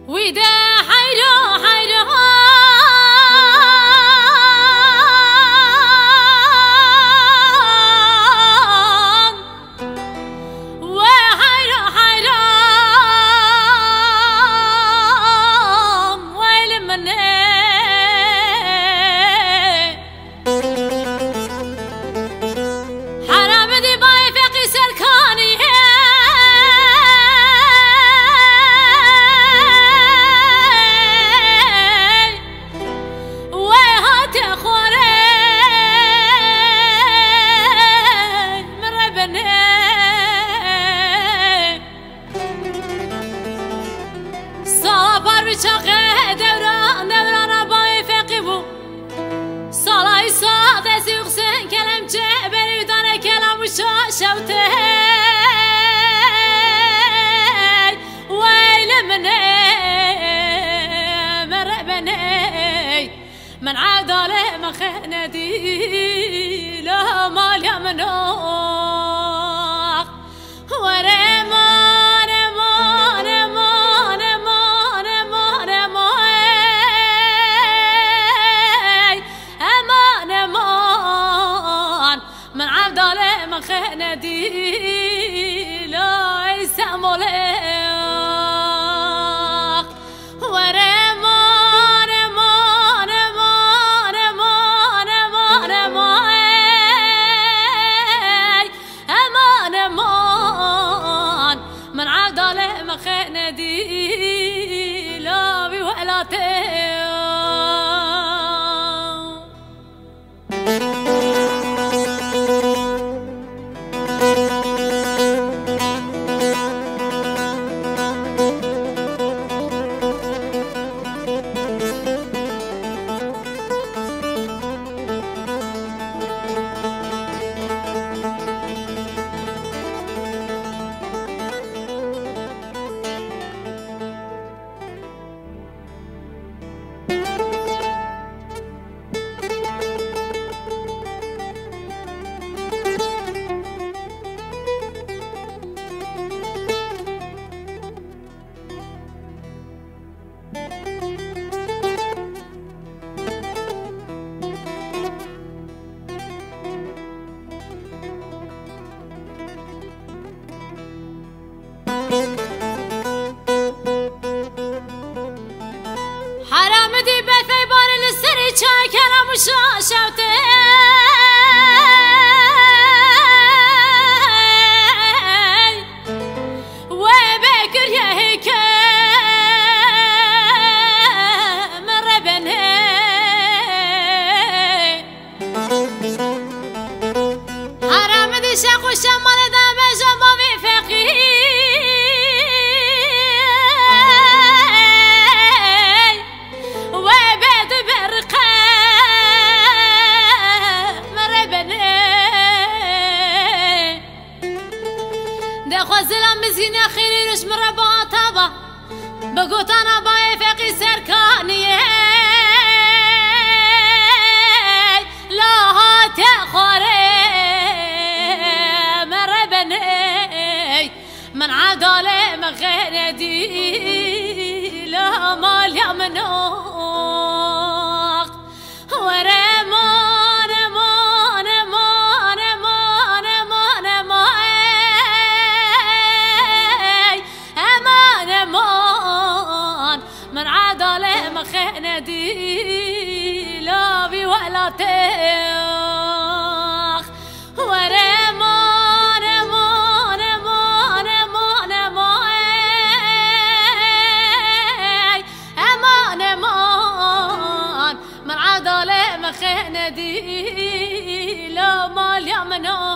ويدا حيرو حيرو وحيرو حيرو ويل مني حرام دي باي فقي سركاني بچاقه دوران بای فقی بو سالای ساده سیخسن کلم چه بریدان کلم و شوته ویل منی مربنی من عداله مخندی لا مال یا مناق خندي لا يسمولك ورمان مان مان مان مان مان مان من عداله ما خندي لا بوالاتي حرام دي بثي بار للسري شاي كلام وشاشوتي وبكر يا هيك مربني حرام دي شاق وشمال ذا بجمع في فقير خوزلم مسكين اخيري رش مربع طابا بقوت انا باي فقي سركاني لا هات خوري مربني من عدالي مغندي لا مال يا منوق ورمان مان مان مان مان مان من عداله مخندي لا بي ولا تيخ ورمان مان مان مان مان مان من عداله مخندي لا مال يا منو